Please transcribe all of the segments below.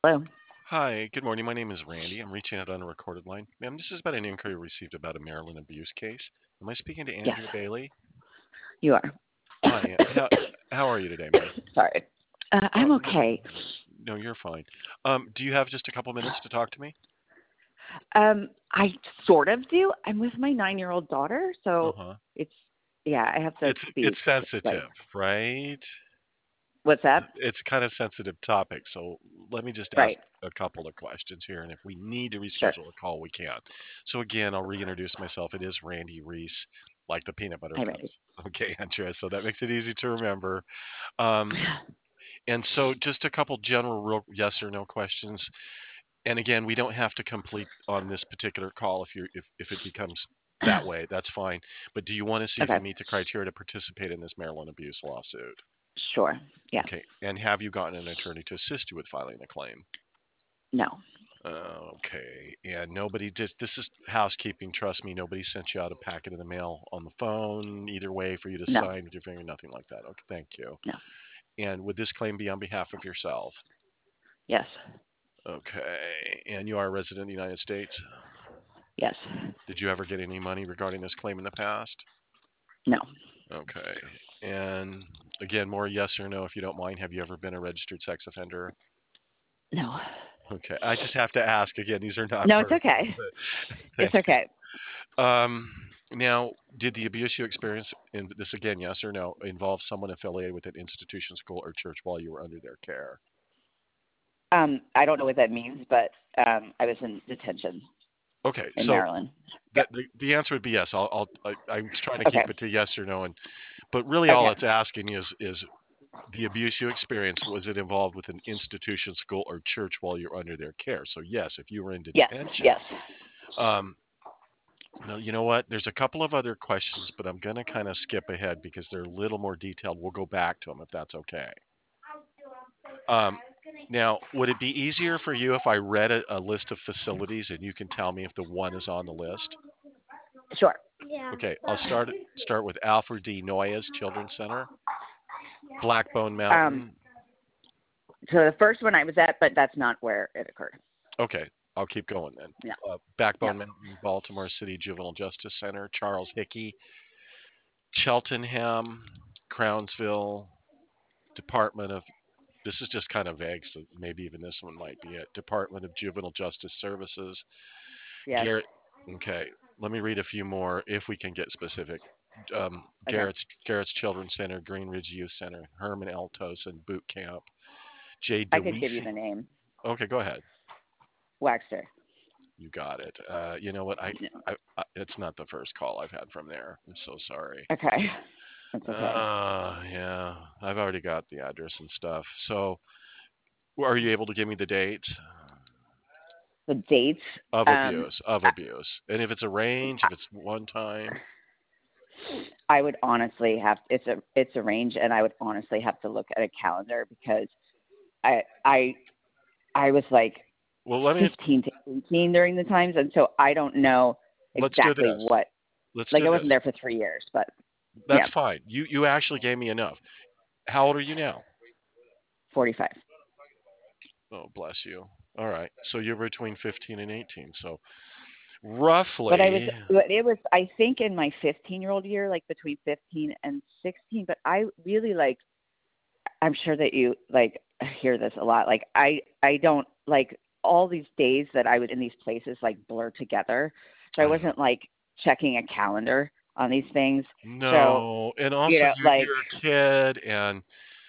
Hello. Hi, good morning. My name is Randy. I'm reaching out on a recorded line. Ma'am, this is about an inquiry received about a Maryland abuse case. Am I speaking to Yes, Andrea Bailey? you are. Hi, how are you today, ma'am? Sorry. I'm Oh, no, okay. no, you're fine. Do you have just a couple minutes to talk to me? I sort of do. I'm with my 9-year-old daughter, so Uh-huh. it's yeah. I have to It's speak. Like, sensitive, right? what's that? It's kind of sensitive topic, so let me just ask Right. a couple of questions here, and if we need to Sure. reschedule a call, we can. So again, I'll reintroduce myself. It is Randy Reese, like the peanut butter Hi, Randy. cups. Okay, Andrea, so that makes it easy to remember. Um, and so just a couple general real yes or no questions. And again, we don't have to complete on this particular call if it becomes that way, that's fine. But do you want to see if Okay. you meet the criteria to participate in this Maryland abuse lawsuit? Sure. Yes. Okay. And have you gotten an attorney to assist you with filing a claim? No. Okay. And nobody did, this is housekeeping. Trust me, nobody sent you out a packet in the mail on the phone, either way, for you to No. sign with your finger, nothing like that. Okay. Thank you. No. And would this claim be on behalf of yourself? Yes. Okay. And you are a resident of the United States? Yes. Did you ever get any money regarding this claim in the past? No. Okay. And again, more yes or no if you don't mind. Have you ever been a registered sex offender? No. Okay. I just have to ask again. These are not No. It's personal, okay. but It's thank you. okay. Now, did the abuse you experienced in this again, yes or no, involve someone affiliated with an institution, school, or church while you were under their care? I don't know what that means, but I was in detention Okay. in So Maryland. Yeah. the answer would be yes. I'm trying to Okay. keep it to yes or no, and but really all Okay. it's asking is the abuse you experienced, was it involved with an institution, school, or church while you're under their care? So yes, if you were in Yes. detention. Yes. Um, no, you know what? There's a couple of other questions, but I'm going to kind of skip ahead because they're a little more detailed. We'll go back to them if that's okay. Um, Now, would it be easier for you if I read a list of facilities and you can tell me if the one is on the list? Sure. Okay, I'll start with Alfred D. Noyes Children's Center, Blackbone Um, Mountain. so the first one I was at, but that's not where it occurred. Okay, I'll keep going then. Yeah. Yeah. Backbone Mountain, Baltimore City Juvenile Justice Center, Charles Hickey, Cheltenham, Crownsville, Department of, this is just kind of vague, so maybe even this one might be it. Department of Juvenile Justice Services, Yes. Garrett. Okay, let me read a few more if we can get specific. Okay. Garrett's Children's Center, Green Ridge Youth Center, Herman L. Tosin Boot Camp, J. I could give you the DeWeese. name. Okay, go ahead. Waxter. You got it. You know what? Yeah. It's not the first call I've had from there. I'm so sorry. Okay. That's okay. Yeah, I've already got the address and stuff. So, are you able to give me the dates The dates. of Um, abuse? Of I, abuse, and if it's a range, if it's one time. I would honestly have it's a range, and I would honestly have to look at a calendar because I I I was like Well, let me 15 to 18 during the times, and so I don't know let's do exactly this. what. Let's Like do I wasn't this. there for 3 years, but That's yeah, fine. You actually gave me enough. How old are you now? 45. Oh, bless you. All right. So you're between 15 and 18. So But I was, roughly, but it was, I think, in my 15-year-old year, like between 15 and 16. But I really like. I'm sure that you like hear this a lot. Like I don't like all these days that I was in these places like blur together. So I I know. wasn't like checking a calendar on these things. So No, and also like you're a kid, and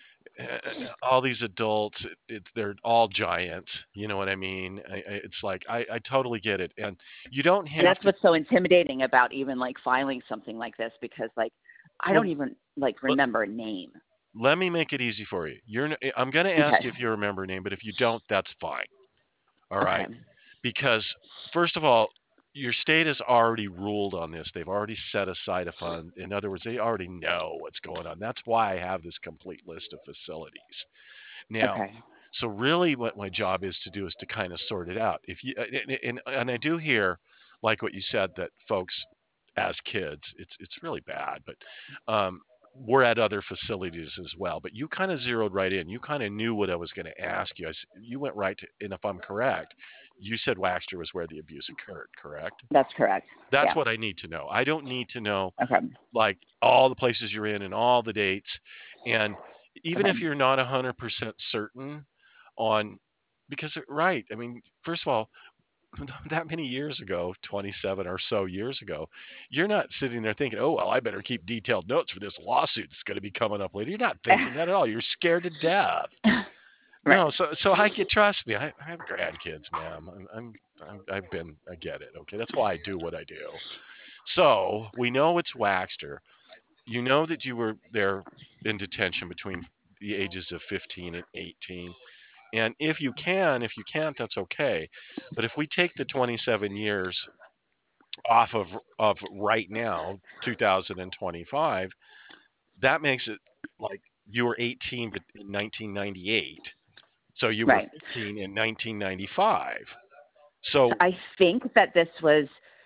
all these adults, they're all giants. You know what I mean? It's like I totally get it, and you don't and have that's to. what's so intimidating about even like filing something like this because like I don't Well, even like let, remember a name. let me make it easy for you. I'm going to Okay. ask you if you remember a name, but if you don't, that's fine. All Okay. right, because first of all, your state has already ruled on this. They've already set aside a fund. In other words, they already know what's going on. That's why I have this complete list of facilities. Now, Okay. so really what my job is to do is to kind of sort it out. If you and I do hear, like what you said, that folks as kids, it's really bad, but um we're at other facilities as well, but you kind of zeroed right in. You kind of knew what I was going to ask you. You went right to, and if I'm correct, you said Waxter was where the abuse occurred, correct? That's correct. That's Yeah. what I need to know. I don't need to know Okay. like all the places you're in and all the dates. And even Okay. if you're not 100% certain on, because, right, I mean, first of all, that many years ago, 27 or so years ago, you're not sitting there thinking, oh, well, I better keep detailed notes for this lawsuit that's going to be coming up later. You're not thinking that at all. You're scared to death. Right. No, so I get, trust me, I have grandkids, ma'am. I get it. Okay. That's why I do what I do. So we know it's Waxter. You know that you were there in detention between the ages of 15 and 18. And if you can, if you can't, that's okay. But if we take the 27 years off of right now, 2025, that makes it like you were 18 in 1998. So you were Right. 15 in 1995. So So I think that this was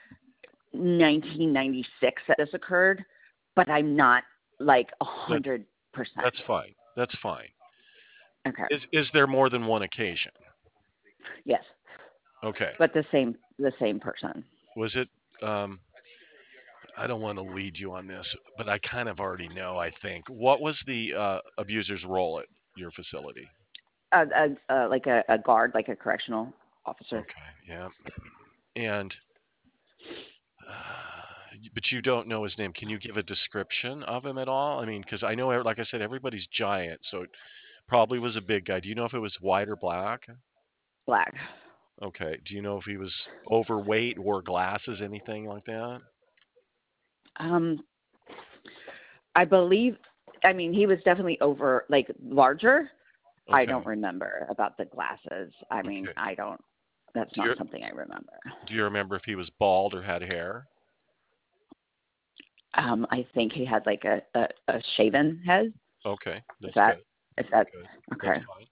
1996 that this occurred, but I'm not like that 100%. that's fine. That's fine. Okay. Is there more than one occasion? Yes, Okay. but the same person. Was it I don't want to lead you on this, but I kind of already know, I think. What was the abuser's role at your facility? Like a guard, like a correctional officer. Okay, yeah. And but you don't know his name. Can you give a description of him at all? I mean, because I know, like I said, everybody's giant, so it probably was a big guy. Do you know if it was white or black? Black. Okay. Do you know if he was overweight, wore glasses, anything like that? Um, I believe. I mean, he was definitely over like larger. I Okay. don't remember about the glasses. I mean, Okay. I don't. That's Do not you something I remember. do you remember if he was bald or had hair? I think he had like a shaven head. Okay, Is that's that good. is that Good. That's okay? fine.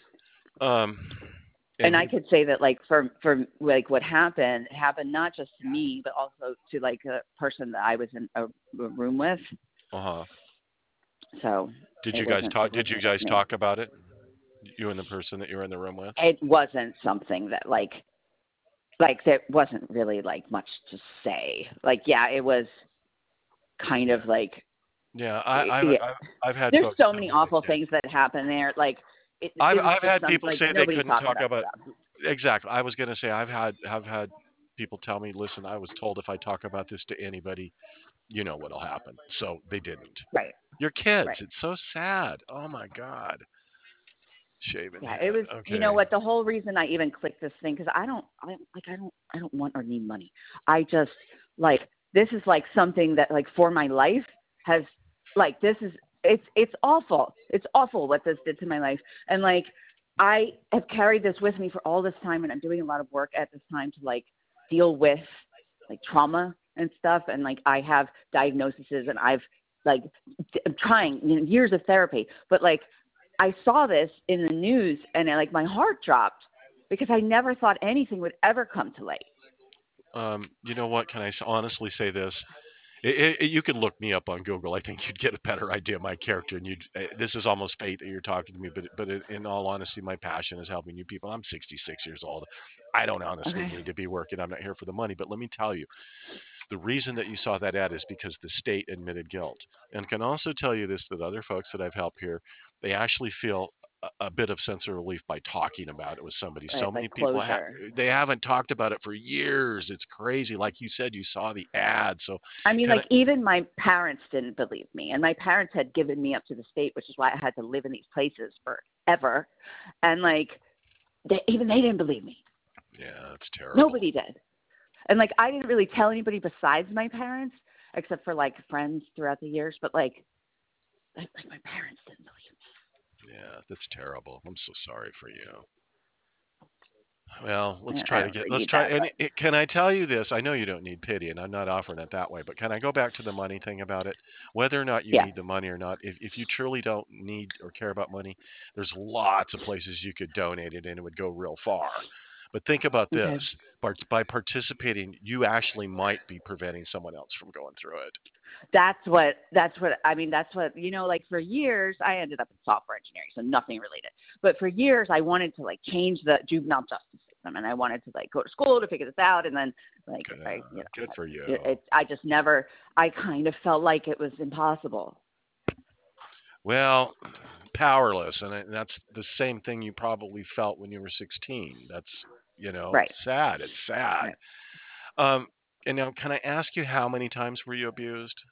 Um, and And I he, could say that like for like what happened not just to me but also to like a person that I was in a room with. uh-huh. So Did you it guys wasn't talk? it Did you wasn't just guys me. talk about it? You and the person that you were in the room with? It wasn't something that like there wasn't really like much to say. Like yeah, it was kind Yeah. of like Yeah, yeah. I've had There's folks so tell many me they awful can't. things that happen there. Like I've it was I've just had some people like say they nobody's couldn't talking talk about about, stuff. exactly. I was gonna say I've had people tell me, listen, I was told if I talk about this to anybody, you know what'll happen. So they didn't. Right. Your kids, Right. it's so sad. Oh my God. Shaven Yeah, it head. was. You know Okay. what? The whole reason I even clicked this thing because I don't want or need money. I just like this is like something that like for my life has like this is it's awful. It's awful what this did to my life, and like I have carried this with me for all this time, and I'm doing a lot of work at this time to like deal with like trauma and stuff, and like I have diagnoses, and I've like I'm trying years of therapy, but like I saw this in the news and like my heart dropped because I never thought anything would ever come to light. You know what? Can I honestly say this? You can look me up on Google. I think you'd get a better idea of my character, and you'd. This is almost fate that you're talking to me, but in all honesty, my passion is helping you people. I'm 66 years old. I don't honestly Okay. need to be working. I'm not here for the money, but let me tell you, the reason that you saw that ad is because the state admitted guilt. And can also tell you this, that other folks that I've helped here, they actually feel a bit of sense of relief by talking about it with somebody. Right, So many like people closure. they haven't talked about it for years. It's crazy. Like you said, you saw the ad. So I mean, can I, like even my parents didn't believe me, and my parents had given me up to the state, which is why I had to live in these places forever. And like, even they didn't believe me. yeah, it's terrible. Nobody did. And like, I didn't really tell anybody besides my parents, except for like friends throughout the years. But like my parents didn't believe Yeah, that's terrible. I'm so sorry for you. Well, me. I don't really let's need try. that, And but can I tell you this? I know you don't need pity, and I'm not offering it that way, but can I go back to the money thing about it? Whether or not you yeah. need the money or not, if you truly don't need or care about money, there's lots of places you could donate it and it would go real far. But think about Okay. this. By participating, you actually might be preventing someone else from going through it. That's what I mean, that's what, like for years I ended up in software engineering, so nothing related. But for years I wanted to like change the juvenile justice system, and I wanted to like go to school to figure this out, and then like Good for you. I just never, I kind of felt like it was impossible. Well, powerless, and that's the same thing you probably felt when you were 16. That's, Right. sad. It's sad. Right. Um, and now, can I ask you how many times were you abused?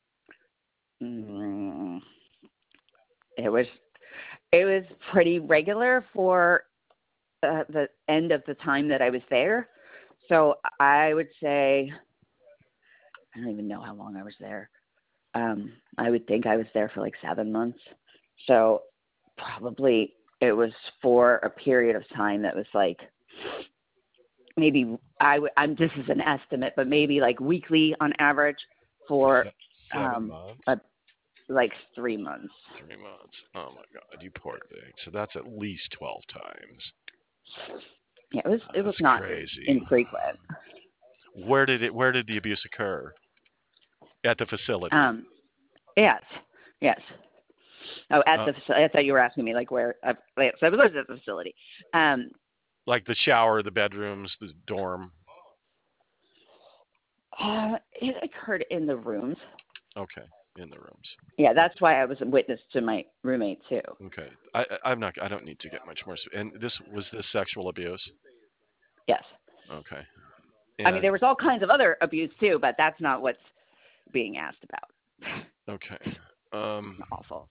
Mm, it was it was pretty regular for the end of the time that I was there. So I would say, I don't even know how long I was there. I would think I was there for like 7 months. So probably it was for a period of time that was like, maybe this is an estimate, but maybe like weekly on average for 7 months. like 3 months. 3 months. Oh my God, you poor thing. So that's at least 12 times. Yeah, it was That's not crazy. infrequent. Where did the abuse occur? At the facility. Um, yes, yes. Oh, at Uh, the facility. I thought you were asking me like where. So I was at the facility. Um, like the shower, the bedrooms, the dorm. it occurred in the rooms. Okay, in the rooms. Yeah, that's why I was a witness to my roommate too. Okay, I'm not. I don't need to get much more. And this sexual abuse. Yes. Okay, I mean, and there was all kinds of other abuse too, but that's not what's being asked about. okay. Um, Awful.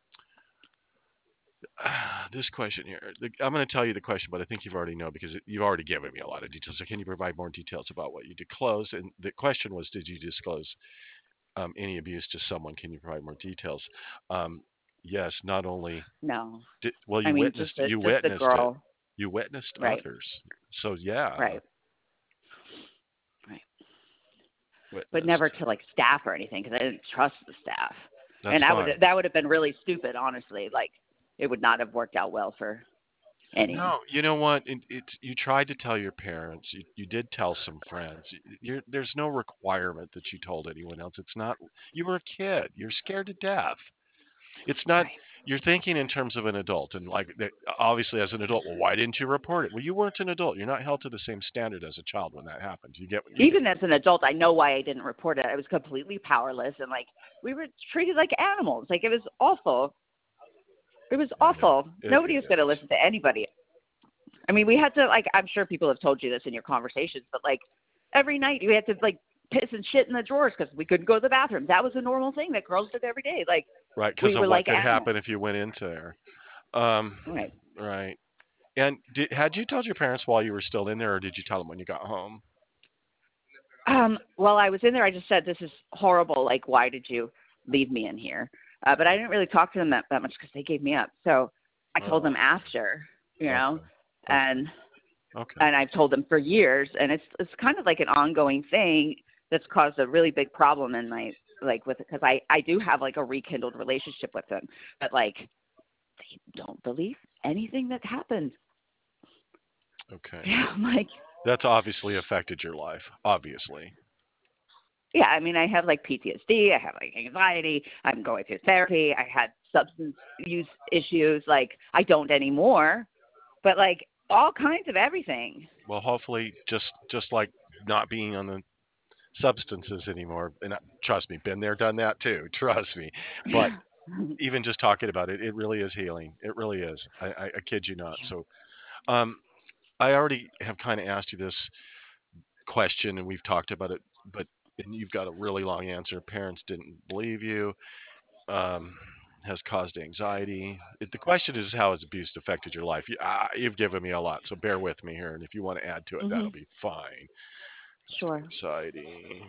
this question here. I'm going to tell you the question, but I think you've already know because you've already given me a lot of details. So can you provide more details about what you disclosed? And the question was, did you disclose any abuse to someone? Can you provide more details? Um, yes. Not only No. well, I you mean, witnessed just the it. girl. You witnessed Right. others. So yeah, Right. Right. But never witnessed. to like staff or anything because I didn't trust the staff, That's and fine. that would have been really stupid, honestly. Like, it would not have worked out well for any. No, you know what? You tried to tell your parents. You did tell some friends. There's no requirement that you told anyone else. It's not. You were a kid. You're scared to death. It's not. Right. You're thinking in terms of an adult, and like obviously as an adult. Well, why didn't you report it? Well, you weren't an adult. You're not held to the same standard as a child when that happens. You get. Even as an adult, I know why I didn't report it. I was completely powerless, and like we were treated like animals. Like, it was awful. It was I know awful. Nobody it was going to is. listen to anybody. I mean, we had to, like, I'm sure people have told you this in your conversations, but like every night we had to like piss and shit in the drawers because we couldn't go to the bathroom. That was a normal thing that girls did every day. Like, Right, because we of were what like could animals. happen if you went into there. Um, Right. right. And had you told your parents while you were still in there, or did you tell them when you got home? While I was in there, I just said, "This is horrible. Like, why did you leave me in here?" But I didn't really talk to them that much because they gave me up. So I told them after, Okay. Okay. and Okay. I've told them for years, and it's kind of like an ongoing thing that's caused a really big problem in my, like, with, because I do have like a rekindled relationship with them, but like they don't believe anything that happened. Okay. Yeah, I'm like, That's obviously affected your life. Obviously. yeah, I mean, I have like PTSD, I have like anxiety, I'm going through therapy, I had substance use issues, like I don't anymore, but like all kinds of everything. Well, hopefully, just like not being on the substances anymore. And trust me, been there, done that too. Trust me. But even just talking about it, it really is healing. It really is. I kid you not. So, um, I already have kind of asked you this question, and we've talked about it, but and you've got a really long answer. Parents didn't believe you. Um, has caused anxiety. The question is how has abuse affected your life? You've given me a lot, so bear with me here. And if you want to add to it, Hmm. that'll be fine. Sure. Anxiety.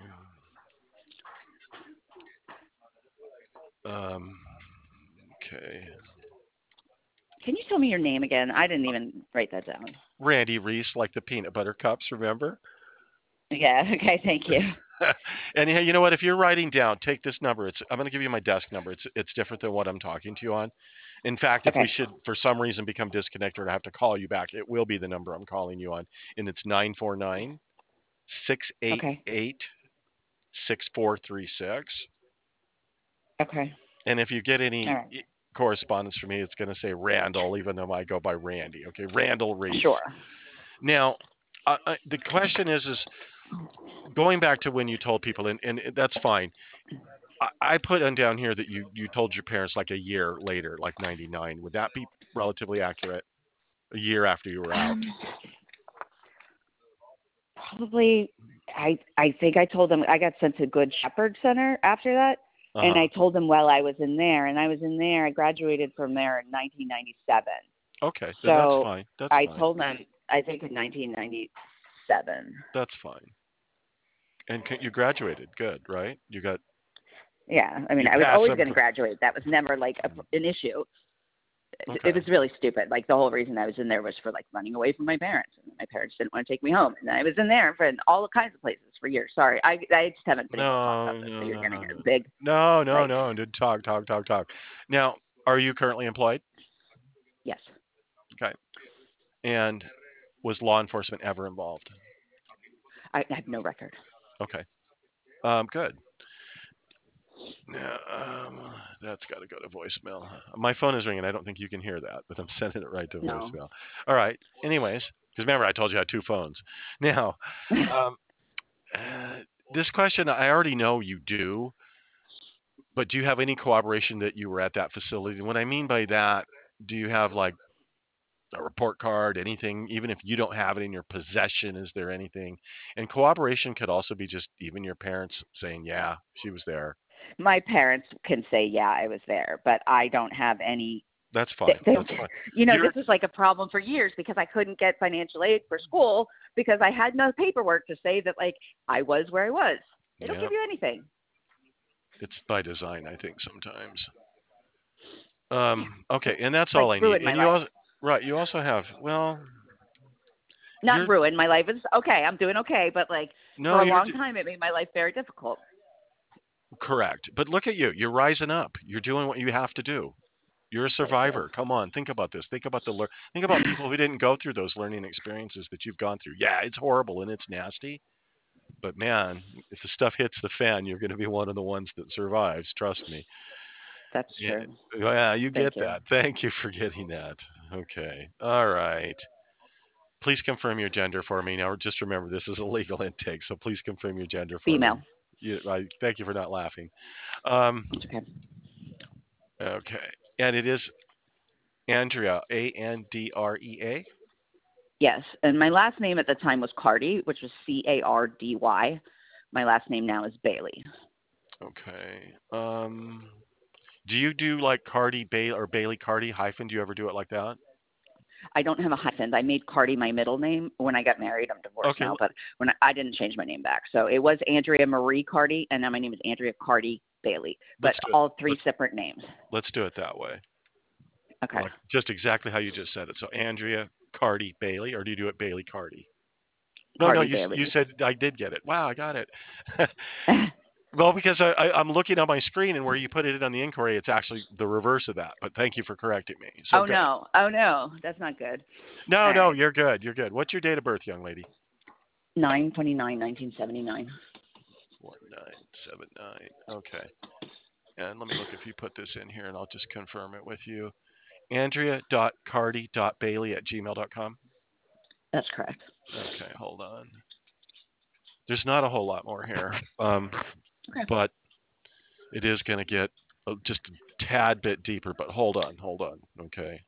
Um, okay. Can you tell me your name again? I didn't even write that down. Randy Reese, like the peanut butter cups, remember? Yeah. Okay. Thank you. And hey, you know what? If you're writing down, take this number. I'm going to give you my desk number. It's different than what I'm talking to you on. In fact, if we Okay. should, for some reason, become disconnected or have to call you back, it will be the number I'm calling you on, and it's 949 Okay. 688 6436. Okay. And if you get All any right. correspondence from me, it's going to say Randall, even though I go by Randy. Okay, Randall Reese. Sure. Now, the question is going back to when you told people, and that's fine. I put on down here that you told your parents like a year later, like 99. Would that be relatively accurate? A year after you were out? Um, Probably. I think I told them I got sent to Good Shepherd Center after that, Uh and huh. I told them while I was in there, and I was in there. I graduated from there in 1997. Okay, then that's So fine. That's I fine. told them I think in 1997. That's fine. And you graduated. Good, right? Yeah, I mean, You I was passed always some. going to graduate. That was never like an issue. It Okay. was really stupid. Like the whole reason I was in there was for like running away from my parents, and my parents didn't want to take me home. And I was in there for all kinds of places for years. Sorry, I just haven't been able to talk No, about this, so no, you're no, going to no, get no, a big no, no, like no. Talk. Now, are you currently employed? yes. Okay. And was law enforcement ever involved? I have no record. Okay. Good. Yeah, that's got to go to voicemail. My phone is ringing. I don't think you can hear that, but I'm sending it right to No. voicemail. All right. Anyways, because remember I told you I had two phones. Now, um, uh, this question I already know you do, but do you have any corroboration that you were at that facility? And what I mean by that, do you have like a report card, anything, even if you don't have it in your possession? Is there anything? And cooperation could also be just even your parents saying, "Yeah, she was there." My parents can say, yeah, I was there, but I don't have any. That's They, fine. they That's don't, fine. this You're was like a problem for years because I couldn't get financial aid for school because I had no paperwork to say that like I was where I was. They don't yeah. give you anything. It's by design, I think sometimes. Yeah, Okay, and that's like all I need. ruined my And you life. also right, you also have Not you're ruined my life. It's okay. I'm doing okay, but like for no, a long time, it made my life very difficult. correct. But look at you. You're rising up. You're doing what you have to do. You're a Thank you. survivor. Come on, think about this. Think about think about people who didn't go through those learning experiences that you've gone through. Yeah, it's horrible and it's nasty, but man, if the stuff hits the fan, you're going to be one of the ones that survives. Trust me. That's Yeah, true. yeah, you get Thank you. that. Thank you for getting that. Okay. All right. Please confirm your gender for me. Now, just remember, this is a legal intake, so please confirm your gender for me. Female. Thank you for not laughing. Um, It's okay. okay. And it is Andrea, Andrea. Yes, and my last name at the time was Cardy, which was Cardy. My last name now is Bailey. Okay. Do you do like Cardi Bailey or Bailey Cardi hyphen? Do you ever do it like that? I don't have a hyphen. I made Cardy my middle name when I got married. I'm divorced Okay. now, but when I didn't change my name back, so it was Andrea Marie Cardy, and now my name is Andrea Cardy Bailey. But Let's do it. all three Let's separate names. let's do it that way. Okay, Like just exactly how you just said it. So Andrea Cardi Bailey, or do you do it Bailey Cardi? No, no, Cardy you Bailey. said I did get it. Wow, I got it. Well, because I'm looking on my screen and where you put it in on the inquiry, it's actually the reverse of that. But thank you for correcting me. So good. Oh no, that's not good. No, All no, right, you're good. You're good. What's your date of birth, young lady? 9/29/1979. 1979. Okay. And let me look if you put this in here, and I'll just confirm it with you. Andrea.cardi.bailey@gmail.com. That's correct. Okay, hold on. There's not a whole lot more here, Okay. but it is going to get just a tad bit deeper. But hold on. Okay,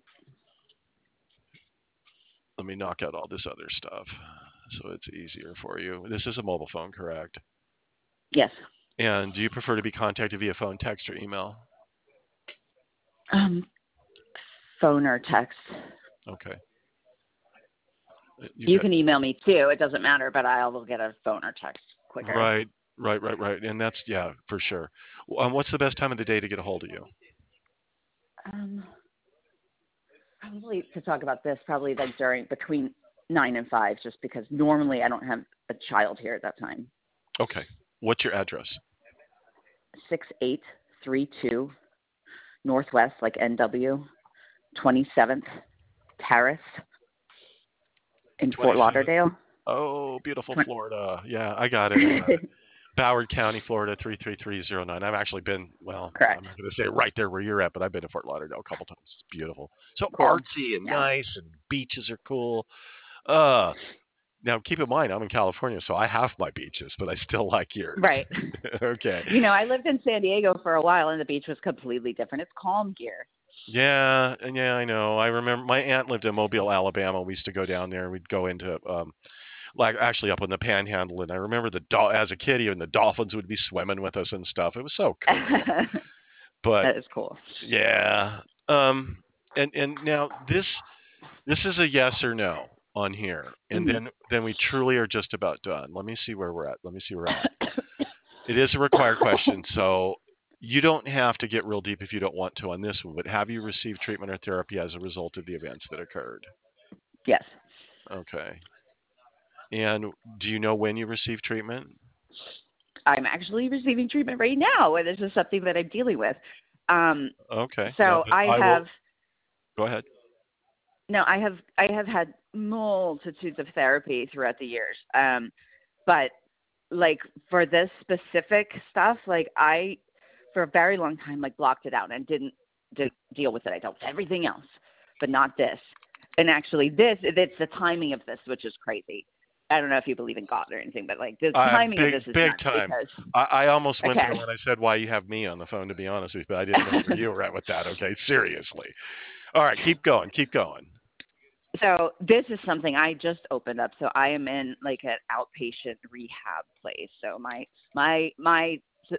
let me knock out all this other stuff so it's easier for you. This is a mobile phone, correct? Yes. And do you prefer to be contacted via phone, text, or email? Um, Phone or text. Okay. You You got can email me too. It doesn't matter, but I will get a phone or text quicker. right, right. And that's, yeah, for sure. What's the best time of the day to get a hold of you? Um, Probably to talk about this, probably like during between 9 and 5, just because normally I don't have a child here at that time. Okay. What's your address? 6832 Northwest, like NW, 27th Terrace in Fort 27. Lauderdale. Oh, beautiful Twen- Florida. Yeah, I got it. I got it. Boward County, Florida, 33309. I've actually been, well, I'm Correct. not going to say right there where you're at, but I've been to Fort Lauderdale a couple times. It's beautiful. So Cool. artsy and Yeah. nice, and beaches are cool. Uh, Now keep in mind, I'm in California, so I have my beaches, but I still like yours. Right. Okay. I lived in San Diego for a while, and the beach was completely different. It's calm here. Yeah, and yeah, I know. I remember my aunt lived in Mobile, Alabama. We used to go down there. We'd go into like actually up in the Panhandle, and I remember as a kid, even the dolphins would be swimming with us and stuff. It was so cool. But That is cool. yeah, and now this is a yes or no on here, and Mhm. then we truly are just about done. Let me see where we're at. Let me see where we're at. It is a required question, so you don't have to get real deep if you don't want to on this one. But have you received treatment or therapy as a result of the events that occurred? Yes. Okay. And do you know when you received treatment? I'm actually receiving treatment right now, and this is something that I'm dealing with. Um, Okay. No, so then I I have will go ahead. no, I have had multitudes of therapy throughout the years. But like for this specific stuff, like I for a very long time like blocked it out and didn't deal with it. I dealt with everything else, but not this. And actually, it's the timing of this, which is crazy. I don't know if you believe in God or anything, but like the timing of this is Big nuts time. because I almost went okay. there when I said why you have me on the phone, to be honest with you, but I didn't know where you were at with that. Okay, seriously. All right, keep going. Keep going. So this is something I just opened up. So I am in like an outpatient rehab place. So my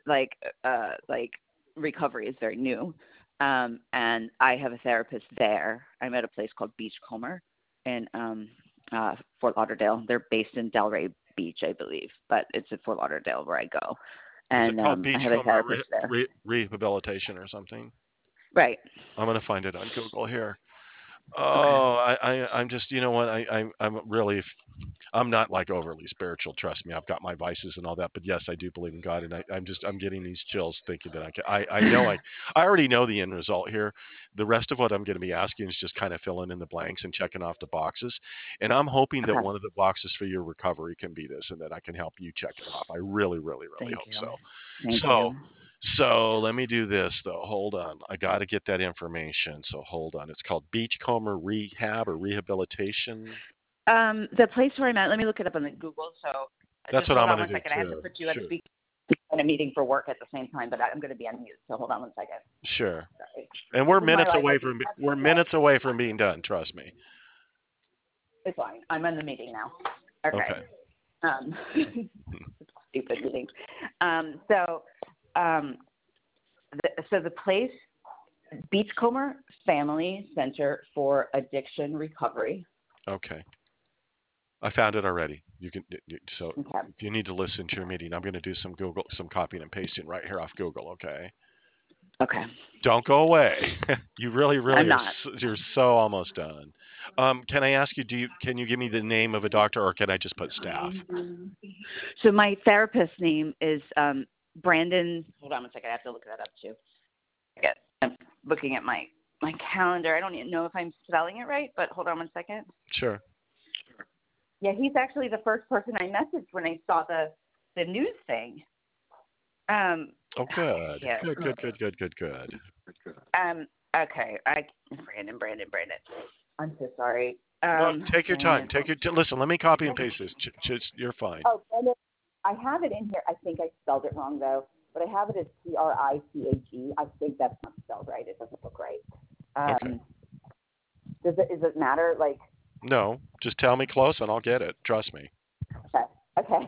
like recovery is very new, and I have a therapist there. I'm at a place called Beachcomber in Fort Lauderdale. They're based in Delray Beach, I believe, but it's in Fort Lauderdale where I go, Is it and called I have a Beachcomber therapist there. Rehabilitation or something? Right. I'm going to find it on Google here. Okay. Oh, I'm just, you know what? I'm really, I'm not like overly spiritual. Trust me, I've got my vices and all that. But yes, I do believe in God, and I'm getting these chills thinking that I already know the end result here. The rest of what I'm going to be asking is just kind of filling in the blanks and checking off the boxes. And I'm hoping that Okay. one of the boxes for your recovery can be this, and that I can help you check it off. I really, really, really Thank hope you. so. Thank So, you. so let me do this though. Hold on. I got to get that information. So hold on. It's called Beachcomber Rehab or Rehabilitation. The place where I'm at, let me look it up on the Google. So That's just what I'm hold going on to one do second. I have to too. put you at Sure. speak in a meeting for work at the same time, but I'm going to be on mute. So hold on one second. Sure. Sorry. And This is my life. I do we're every day. minutes away from being done. Trust me. It's fine. I'm in the meeting now. Okay. Okay. Um, stupid meetings. So um, the place, Beachcomber Family Center for Addiction Recovery. Okay. I found it already. You can so Okay. if you need to listen to your meeting, I'm going to do some copying and pasting right here off Google. Okay. Okay. Don't go away. You really, I'm really are. not. You're so almost done. Can I ask you? Can you give me the name of a doctor, or can I just put staff? So my therapist's name is Brandon. Hold on one second. I have to look that up too. I'm looking at my calendar. I don't even know if I'm spelling it right, but hold on one second. Sure. Yeah, he's actually the first person I messaged when I saw the news thing. Oh, good. Yeah. Good. Good. Good. Good. Good. Good. Okay. Brandon. I'm so sorry. No, take your time. Brandon. Listen. Let me copy and paste this. You're fine. Oh, Brandon. I have it in here. I think I spelled it wrong though, but I have it as Triche. I think that's not spelled right. It doesn't look right. Okay. Does it matter? Like, No, just tell me close and I'll get it. Trust me. okay.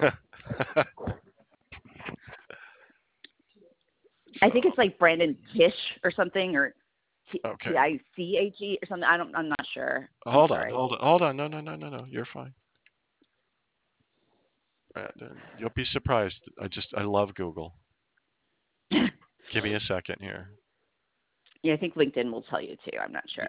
I think So, it's like Brandon Tish or something, or okay. Tiche or something. I'm not sure. I'm Hold on. sorry. Hold on. No. You're fine. You'll be surprised. I love Google. Give me a second here. Yeah, I think LinkedIn will tell you too. I'm not sure.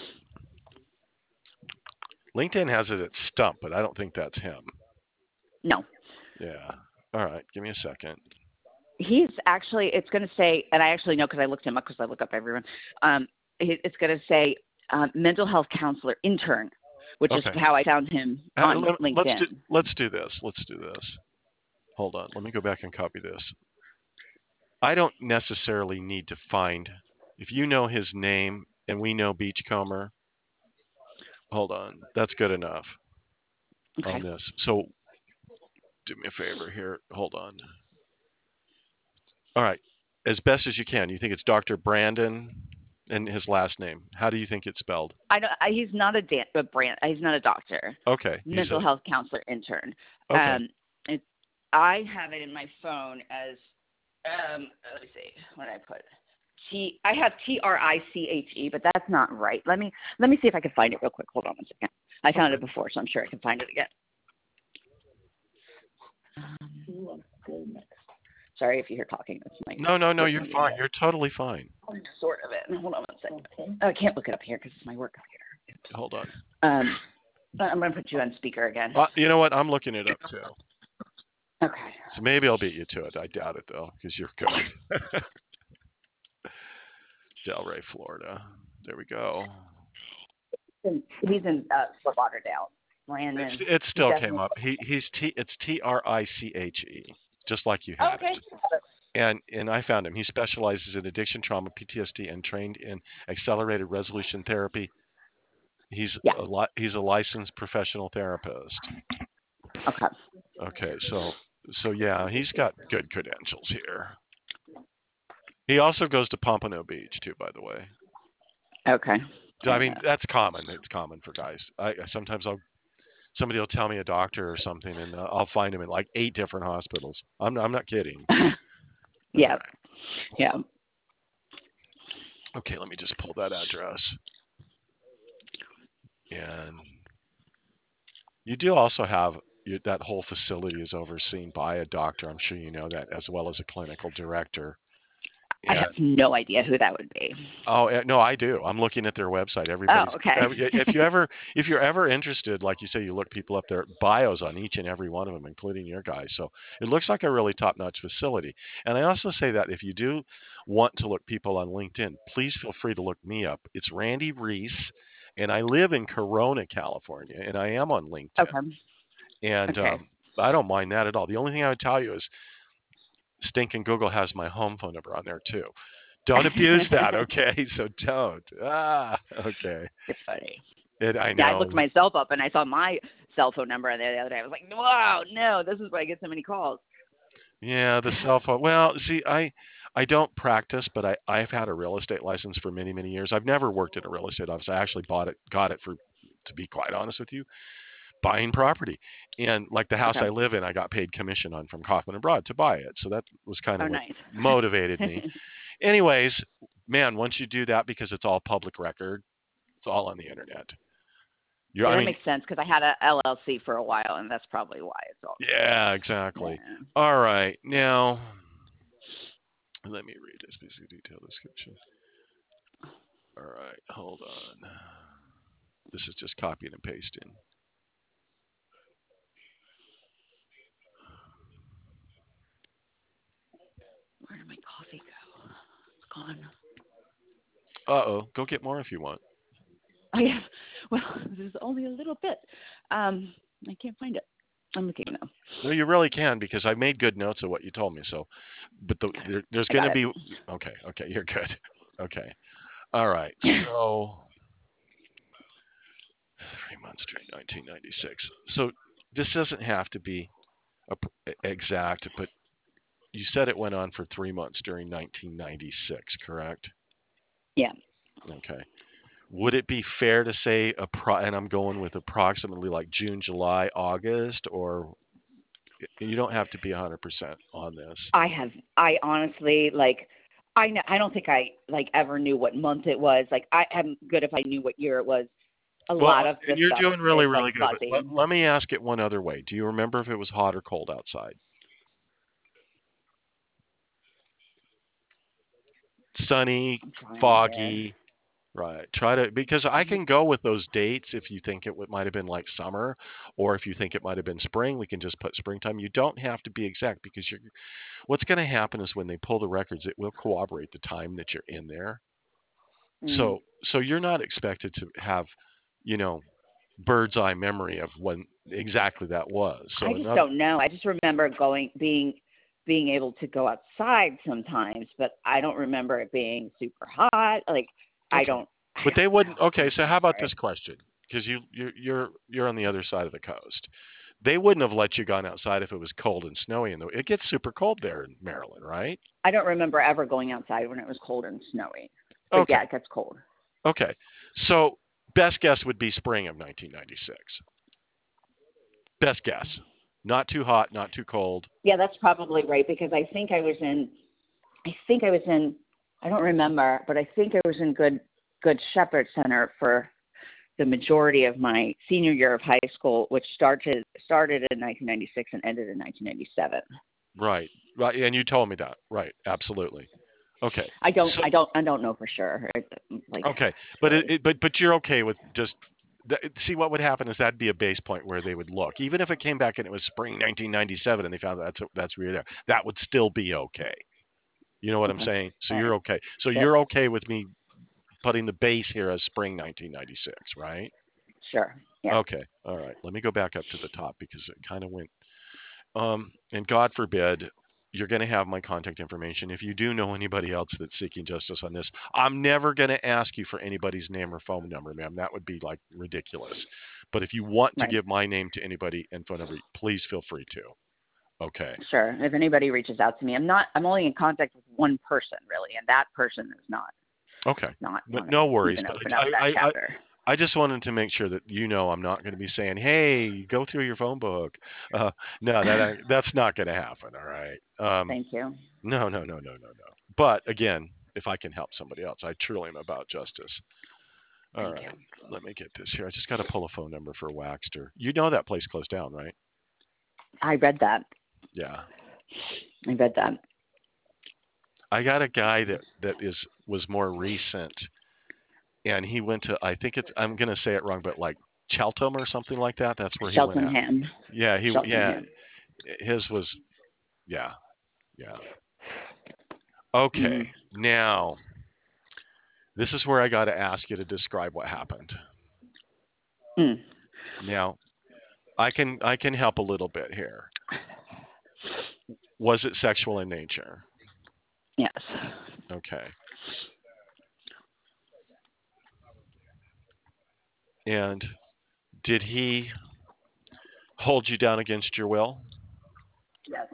LinkedIn has it at Stump, but I don't think that's him. No. Yeah. All right. Give me a second. He's actually, it's going to say, and I actually know because I looked him up because I look up everyone. It's going to say mental health counselor intern, which is Okay. how I found him on LinkedIn. Let's do this. Let's do this. Hold on. Let me go back and copy this. I don't necessarily need to find, if you know his name and we know Beachcomber, hold on. That's good enough Okay. on this. So do me a favor here. Hold on. All right. As best as you can. You think it's Dr. Brandon and his last name. How do you think it's spelled? He's not a brand. He's not a doctor. Okay. Mental health counselor intern. Okay. I have it in my phone as let me see. What did I put? I have TRICHE, but that's not right. Let me see if I can find it real quick. Hold on one second. I found it before, so I'm sure I can find it again. Sorry if you hear talking. It's like No. You're fine. You're totally fine. Sort of it. Hold on one second. Okay. I can't look it up here because it's my work computer. Hold on. I'm going to put you on speaker again. You know what? I'm looking it up too. Okay. So maybe I'll beat you to it. I doubt it though, because you're good. Delray, Florida. There we go. He's in Fort Lauderdale. Brandon. It still came up. It's TRICHE, just like you had it. And I found him. He specializes in addiction, trauma, PTSD, and trained in accelerated resolution therapy. He's a licensed professional therapist. Okay. Okay, so yeah, he's got good credentials here. He also goes to Pompano Beach too, by the way. Okay. I mean, that's common. It's common for guys. Sometimes somebody will tell me a doctor or something, and I'll find him in like 8 different hospitals. I'm not kidding. Yeah. Right. Yeah. Okay, let me just pull that address. And you do also have that whole facility is overseen by a doctor. I'm sure you know that, as well as a clinical director. I have no idea who that would be. Oh no, I do. I'm looking at their website. Everybody's. Oh, okay. If you're ever interested, like you say, you look people up their bios on each and every one of them, including your guys. So it looks like a really top-notch facility. And I also say that if you do want to look people on LinkedIn, please feel free to look me up. It's Randy Reese, and I live in Corona, California, and I am on LinkedIn. Okay. And I don't mind that at all. The only thing I would tell you is stinking Google has my home phone number on there too. Don't abuse that, okay? So don't. Okay. You're funny. I know. Yeah, I looked myself up and I saw my cell phone number on there the other day. I was like, wow, no, this is why I get so many calls. Yeah, the cell phone. Well, see, I don't practice, but I've had a real estate license for many, many years. I've never worked in a real estate office. I actually got it to be quite honest with you, buying property. And like the house I live in, I got paid commission on from Kaufman and Broad to buy it. So that was kind of what motivated me. Anyways, man, once you do that, because it's all public record, it's all on the internet. That makes sense because I had a LLC for a while, and that's probably why it's all. Yeah, exactly. Yeah. All right, now let me read this basic detail description. All right, hold on. This is just copying and pasting. Where did my coffee go? It's gone. Uh-oh. Go get more if you want. Oh, yeah. Well, there's only a little bit. I can't find it. I'm looking now. No, you really can, because I made good notes of what you told me. So, but there's going to be. Okay, you're good. Okay. All right. So 3 months during 1996. So this doesn't have to be exact, but you said it went on for 3 months during 1996, correct? Yeah. Okay. Would it be fair to say, and I'm going with approximately like June, July, August, or you don't have to be 100% on this? I honestly, like, I don't think I, like, ever knew what month it was. Like, I'm good if I knew what year it was. A lot of the and you're stuff doing really, really like good. But let me ask it one other way. Do you remember if it was hot or cold outside? Sunny, foggy, Right. Try to, because I can go with those dates if you think it might have been like summer, or if you think it might have been spring, we can just put springtime. You don't have to be exact because what's going to happen is when they pull the records, it will corroborate the time that you're in there. Mm. So you're not expected to have, you know, bird's eye memory of when exactly that was. I So just another, don't know. I just remember being able to go outside sometimes, but I don't remember it being super hot. Like I okay. don't I But don't they wouldn't. know. Okay, I'm so so how about sorry. this question? Because you're on the other side of the coast. They wouldn't have let you gone outside if it was cold and snowy, and it gets super cold there in Maryland, right? I don't remember ever going outside when it was cold and snowy. But Okay, yeah, it gets cold. okay. So best guess would be spring of 1996. Best guess. Not too hot, not too cold. Yeah, that's probably right because I think I was in I don't remember, but I think I was in Good Shepherd Center for the majority of my senior year of high school, which started in 1996 and ended in 1997. Right, right. And you told me that. Right, absolutely. Okay. So I don't know for sure. Like okay, but really. but you're okay with just see what would happen is that'd be a base point where they would look, even if it came back and it was spring 1997 and they found that's where you're there, that would still be okay. You know what I'm Okay. saying? So All you're right. okay. So Yep. you're okay with me putting the base here as spring 1996, right? Sure. Yep. Okay. All right. Let me go back up to the top because it kind of went. And God forbid you're going to have my contact information. If you do know anybody else that's seeking justice on this, I'm never going to ask you for anybody's name or phone number, ma'am. That would be like ridiculous. But if you want to Right. give my name to anybody and phone number, please feel free to. Okay. Sure. If anybody reaches out to me, I'm only in contact with one person really, and that person is Okay. not No, want to no worries. even But open up that chapter. I just wanted to make sure that you know I'm not going to be saying, "Hey, go through your phone book." No, that's not going to happen. All right. Thank you. No, no, no, no, no, no. But again, if I can help somebody else, I truly am about justice. All Thank you. right. Let me get this here. I just got to pull a phone number for Waxter. You know that place closed down, right? I read that. Yeah. I read that. I got a guy that was more recent, and he went to, I think it's, I'm gonna say it wrong, but like Cheltenham or something like that. That's where he went at. Cheltenham. Yeah, yeah. Cheltenham. His was, yeah, yeah. Okay. Mm. Now this is where I got to ask you to describe what happened. Mm. Now I can help a little bit here. Was it sexual in nature? Yes. Okay. And did he hold you down against your will? Yes.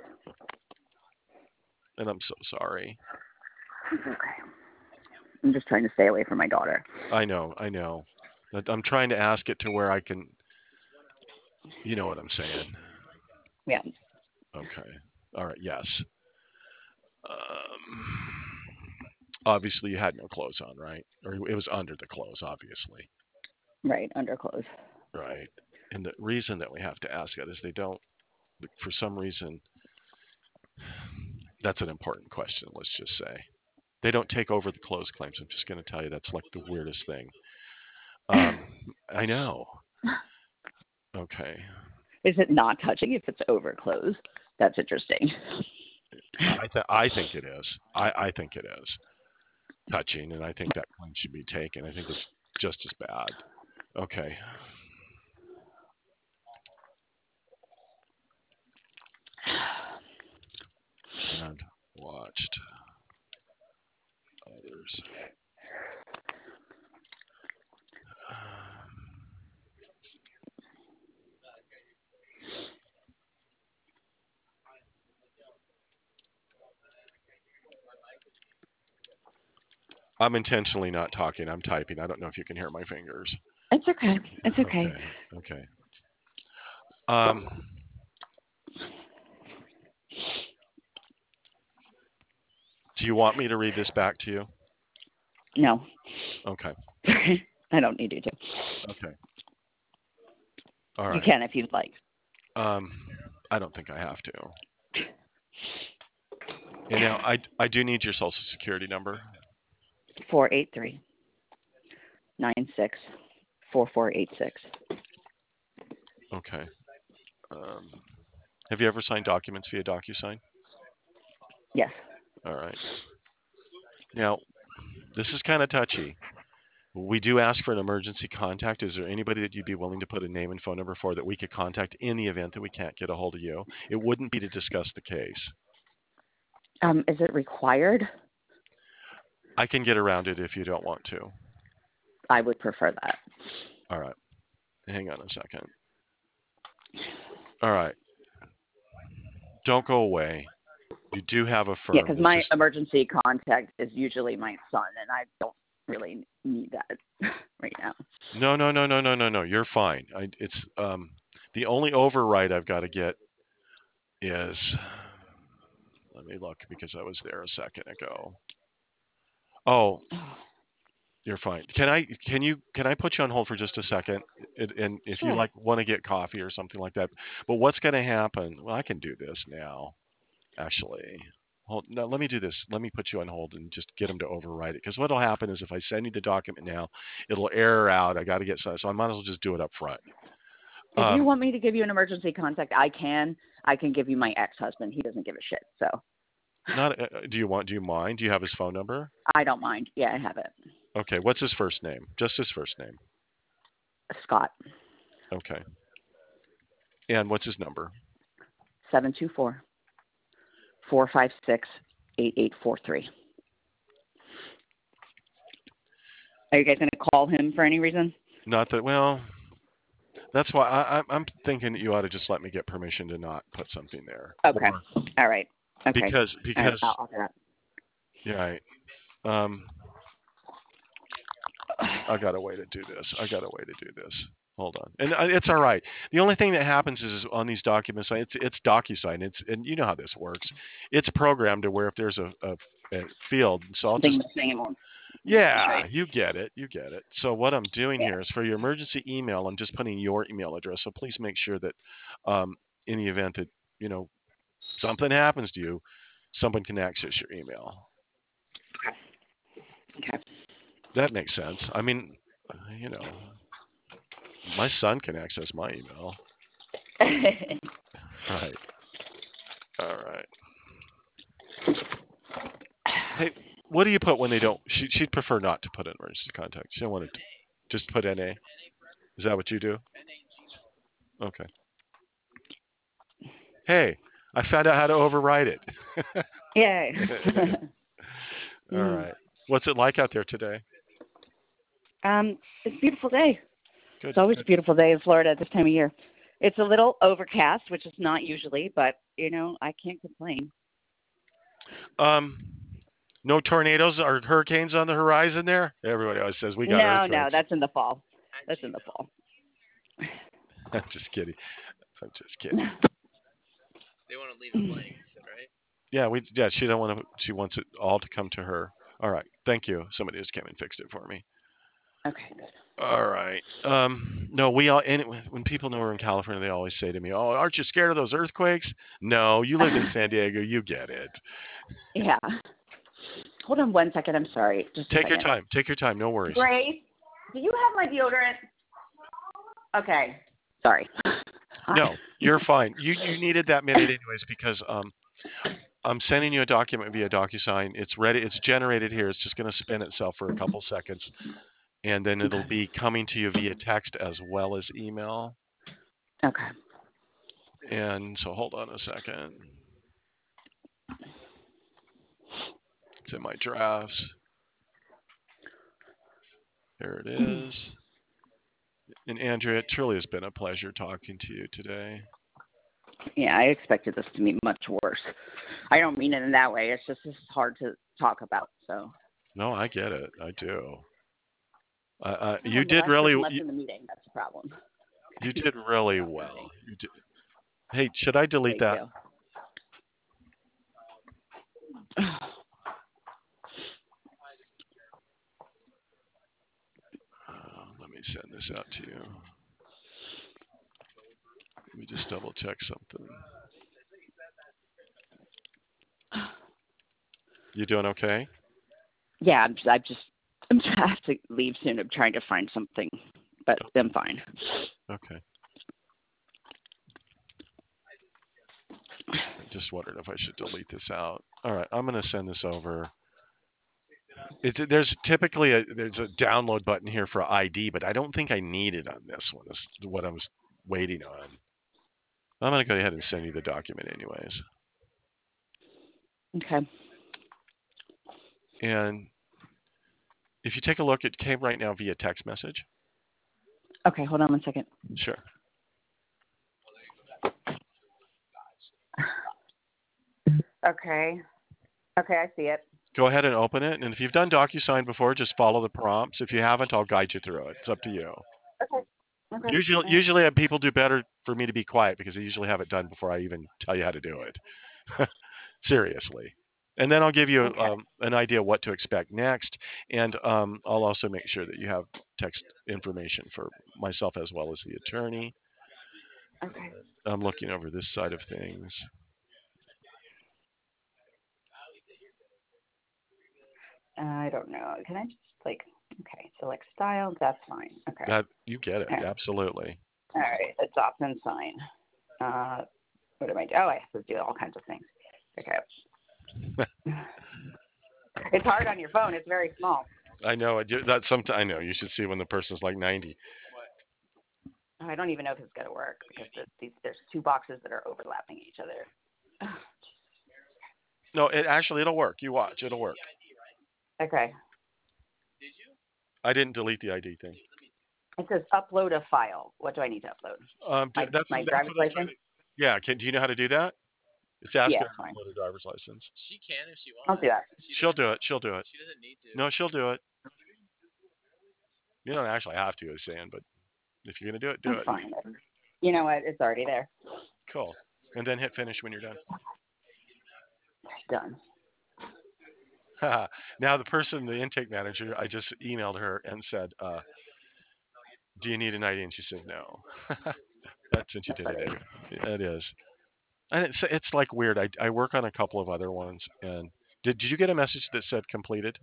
And I'm so sorry. It's okay. I'm just trying to stay away from my daughter. I know, I know. I'm trying to ask it to where I can, you know what I'm saying. Yeah. Okay. All right. Yes. Um, obviously, you had no clothes on, right? Or it was under the clothes, obviously. Right. Underclothes. Right. And the reason that we have to ask that is they don't, for some reason, that's an important question, let's just say. They don't take over the clothes claims. I'm just going to tell you that's like the weirdest thing. Um, I know. Okay. Is it not touching if it's over clothes? That's interesting. I think it is. I think it is touching, and I think that claim should be taken. I think it's just as bad. Okay. And watched others. I'm intentionally not talking. I'm typing. I don't know if you can hear my fingers. It's okay. It's okay. Okay. Okay. Um, do you want me to read this back to you? No. Okay. I don't need you to. Okay. All You right. can if you'd like. Um, I don't think I have to. And now I do need your social security number. 483. 964486. Okay. Have you ever signed documents via DocuSign? Yes. All right. Now, this is kind of touchy. We do ask for an emergency contact. Is there anybody that you'd be willing to put a name and phone number for that we could contact in the event that we can't get a hold of you? It wouldn't be to discuss the case. Is it required? I can get around it if you don't want to. I would prefer that. All right. Hang on a second. All right. Don't go away. You do have a firm. Yeah, because my emergency contact is usually my son, and I don't really need that right now. No. You're fine. It's the only override I've got to get is, let me look because I was there a second ago. Oh, you're fine. Can I put you on hold for just a second? And if Sure. you want to get coffee or something like that. But what's going to happen? Well, I can do this now. Actually, no, let me do this. Let me put you on hold and just get them to override it. Because what'll happen is if I send you the document now, it'll error out. I got to get so I might as well just do it up front. If you want me to give you an emergency contact, I can. I can give you my ex-husband. He doesn't give a shit. So. Do you mind? Do you have his phone number? I don't mind. Yeah, I have it. Okay. What's his first name? Just his first name. Scott. Okay. And what's his number? 724-456-8843. Are you guys going to call him for any reason? Not that. Well, that's why I'm thinking that you ought to just let me get permission to not put something there. Okay. All right. Okay. Because right, I'll do that. Yeah. I got a way to do this. Hold on. And it's all right. The only thing that happens is on these documents, it's DocuSign. And you know how this works. It's programmed to where if there's a field, so I'll just. Yeah, you get it. So what I'm doing here is for your emergency email, I'm just putting your email address. So please make sure that in the event that, something happens to you, someone can access your email. Okay. That makes sense. I mean, my son can access my email. Right. All right. Hey, what do you put when they don't? She'd prefer not to put an emergency contact. She don't want to just put NA. Is that what you do? Okay. Hey, I found out how to override it. Yay. All right. What's it like out there today? It's a beautiful day. Good. It's always a beautiful day in Florida at this time of year. It's a little overcast, which is not usually, but I can't complain. No tornadoes or hurricanes on the horizon there? Everybody always says we got earthquakes. No, that's in the fall. I'm just kidding. They want to leave it blank, right? Yeah, she don't want to. She wants it all to come to her. All right, thank you. Somebody just came and fixed it for me. Okay, good. All right. No, when people know we're in California, they always say to me, "Oh, aren't you scared of those earthquakes?" No, you live in San Diego, you get it. Yeah. Hold on 1 second. I'm sorry. Just take your time. Take your time. No worries. Grace, do you have my deodorant? Okay. Sorry. No, you're fine. You needed that minute anyways because I'm sending you a document via DocuSign. It's ready. It's generated here. It's just going to spin itself for a couple seconds, and then it'll be coming to you via text as well as email. Okay. And so hold on a second. It's in my drafts. There it is. And Andrea, it truly has been a pleasure talking to you today. Yeah, I expected this to be much worse. I don't mean it in that way. It's just this is hard to talk about. So. No, I get it. I do. You did really. In the meeting, that's the problem. You did really well. You did. Hey, should I delete that? Let me send this out to you. Let me just double check something. You doing okay? Yeah, I'm just I'm gonna have to leave soon. I'm trying to find something, but I'm fine. Okay. I just wondered if I should delete this out. All right, I'm going to send this over. There's typically there's a download button here for ID, but I don't think I need it on this one. Is what I was waiting on. I'm going to go ahead and send you the document anyways. Okay. And if you take a look, it came right now via text message. Okay, hold on one second. Sure. Okay. Okay, I see it. Go ahead and open it. And if you've done DocuSign before, just follow the prompts. If you haven't, I'll guide you through it. It's up to you. Okay. Okay. Usually people do better for me to be quiet because I usually have it done before I even tell you how to do it. Seriously. And then I'll give you an idea what to expect next. And I'll also make sure that you have text information for myself as well as the attorney. Okay. I'm looking over this side of things. I don't know. Can I just okay, select style? That's fine. Okay. That you get it. Okay. Absolutely. All right. Adopt and sign. What am I doing? Oh, I have to do all kinds of things. Okay. It's hard on your phone. It's very small. I know. I know. You should see when the person's like 90. I don't even know if it's going to work because there's two boxes that are overlapping each other. No, it'll work. You watch. It'll work. Okay. I didn't delete the ID thing. It says upload a file. What do I need to upload? My driver's license? Yeah. Do you know how to do that? It's asking her to fine. upload a driver's license. She can if she wants. I'll do that. She'll do it. She'll do it. She doesn't need to. No, she'll do it. You don't actually have to, is saying, but if you're gonna do it, do it. Fine. You know what? It's already there. Cool. And then hit finish when you're done. Done. Now the intake manager, I just emailed her and said, "Do you need an ID?" And she says no. That's since you did it. It is. And it's like weird. I work on a couple of other ones. And did you get a message that said completed?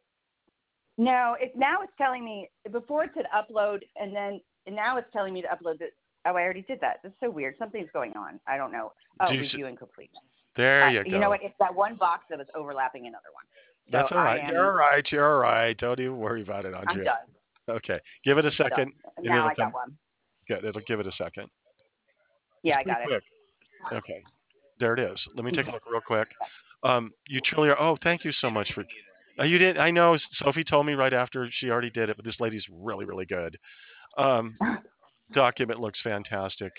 No, now it's telling me. Before it said upload, and now it's telling me to upload it. Oh, I already did that. That's so weird. Something's going on. I don't know. Oh, review and complete. There you go. You know what? It's that one box that was overlapping another one. So that's all right. You're all right. You're all right. Don't even worry about it, Andrea. I'm done. Okay. Give it a second. Now I got one. Good. It'll give it a second. Yeah, I got it. Okay. There it is. Let me take a look real quick. You truly are. Oh, thank you so much for. You did. I know. Sophie told me right after she already did it, but this lady's really, really good. Document looks fantastic.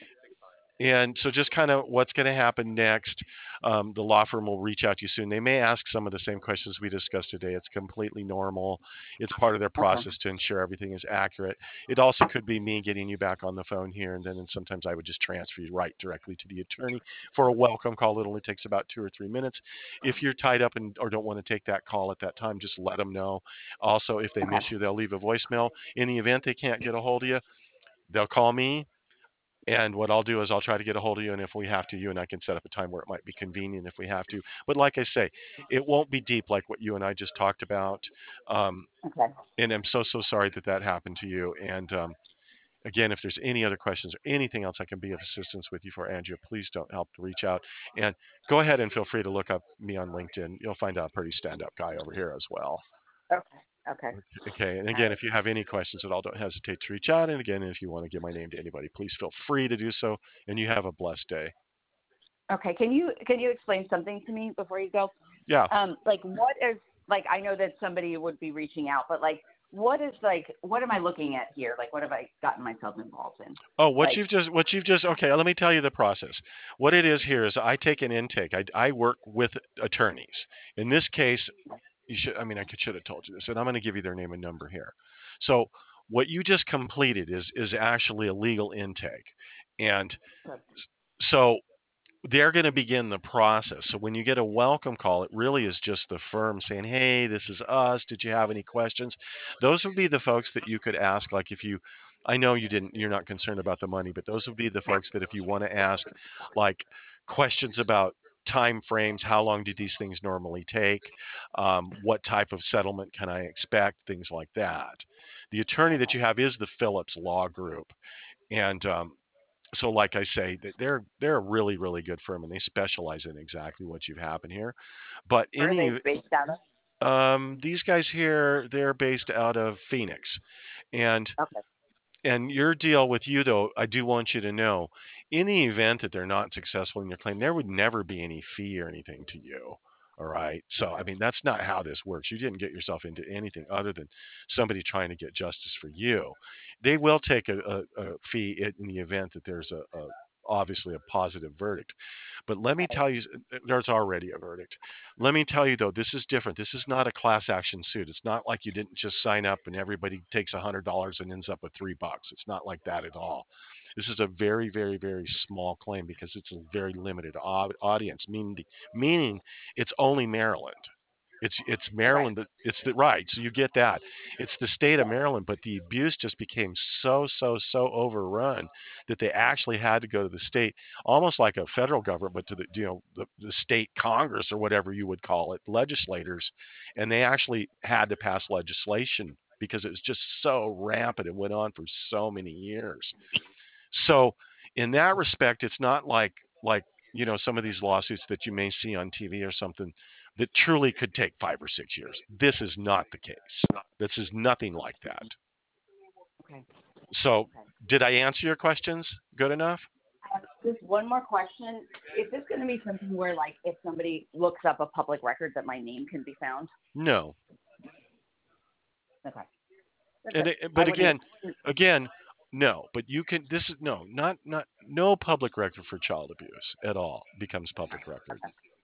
And so just kind of what's going to happen next, the law firm will reach out to you soon. They may ask some of the same questions we discussed today. It's completely normal. It's part of their process to ensure everything is accurate. It also could be me getting you back on the phone here, and then sometimes I would just transfer you right directly to the attorney for a welcome call. It only takes about 2 or 3 minutes. If you're tied up or don't want to take that call at that time, just let them know. Also, if they miss you, they'll leave a voicemail. In the event they can't get a hold of you, they'll call me. And what I'll do is I'll try to get a hold of you, and if we have to, you and I can set up a time where it might be convenient if we have to. But like I say, it won't be deep like what you and I just talked about. And I'm so sorry that happened to you. And again, if there's any other questions or anything else I can be of assistance with you for, Andrea, please don't help to reach out. And go ahead and feel free to look up me on LinkedIn. You'll find out a pretty stand-up guy over here as well. Okay. And again, if you have any questions at all, don't hesitate to reach out. And again, if you want to give my name to anybody, please feel free to do so. And you have a blessed day. Okay. Can you explain something to me before you go? Yeah. What is I know that somebody would be reaching out, but what am I looking at here? What have I gotten myself involved in? Oh, what you've just okay, let me tell you the process. What it is here is I take an intake. I work with attorneys. In this case, I should have told you this, and I'm going to give you their name and number here. So what you just completed is actually a legal intake. And so they're going to begin the process. So when you get a welcome call, it really is just the firm saying, "Hey, this is us. Did you have any questions?" Those would be the folks that you could ask. I know you're not concerned about the money, but those would be the folks that if you want to ask questions about time frames, how long do these things normally take, what type of settlement can I expect, things like that. The attorney that you have is the Phillips Law Group, and so like I say, they're a really, really good firm, and they specialize in exactly what you've happened here. But Where are they based out of? these guys here, they're based out of Phoenix, and Okay. your deal with you, though, I do want you to know, in the event that they're not successful in your claim, there would never be any fee or anything to you. All right. So, I mean, that's not how this works. You didn't get yourself into anything other than somebody trying to get justice for you. They will take a fee in the event that there's obviously a positive verdict. But let me tell you, there's already a verdict. Let me tell you, though, this is different. This is not a class action suit. It's not like you didn't just sign up and everybody takes $100 and ends up with $3. It's not like that at all. This is a very, very, very small claim because it's a very limited audience, meaning it's only Maryland. It's Right. Maryland. It's the right. So you get that. It's the state of Maryland, but the abuse just became so overrun that they actually had to go to the state, almost like a federal government, but to the state Congress or whatever you would call it, legislators, and they actually had to pass legislation because it was just so rampant. It went on for so many years. So in that respect, it's not like some of these lawsuits that you may see on TV or something that truly could take 5 or 6 years. This is not the case. This is nothing like that. Okay. So Okay. did I answer your questions good enough? Just one more question. Is this going to be something where, like, if somebody looks up a public record, that my name can be found? No. Okay. But again, no. But you can. This is no public record for child abuse at all becomes public record.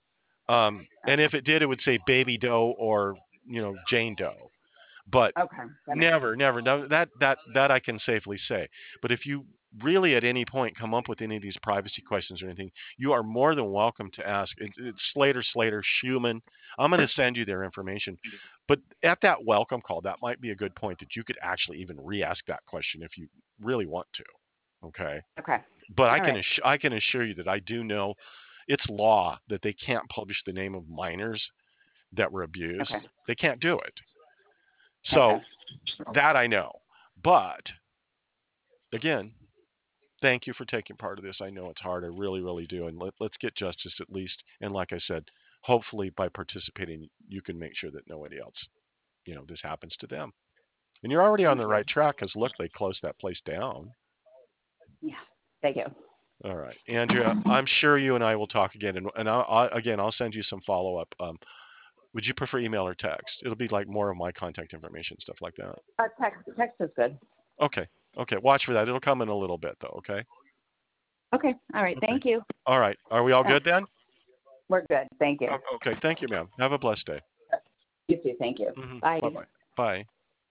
And if it did, it would say Baby Doe or Jane Doe. But Okay. never. No, that I can safely say. But if you really at any point come up with any of these privacy questions or anything, you are more than welcome to ask. It's Slater, Schumann. I'm going to send you their information. But at that welcome call, that might be a good point that you could actually even re-ask that question if you really want to. Okay. Okay. But All right. I can assure you that I do know it's law that they can't publish the name of minors that were abused. Okay. They can't do it. Okay. So that I know. But again, thank you for taking part of this. I know it's hard. I really, really do. And let's get justice at least. And like I said, hopefully by participating, you can make sure that nobody else, this happens to them. And you're already on Thank the you. right track because look, they closed that place down. Yeah. Thank you. All right, Andrea, I'm sure you and I will talk again. And I'll send you some follow up. Would you prefer email or text? It'll be like more of my contact information, stuff like that. Text is good. Okay. Okay. Watch for that. It'll come in a little bit, though. Okay. Okay. All right. Okay. Thank you. All right. Are we all good then? We're good. Thank you. Okay. Thank you, ma'am. Have a blessed day. You too. Thank you. Bye. Bye-bye. Bye.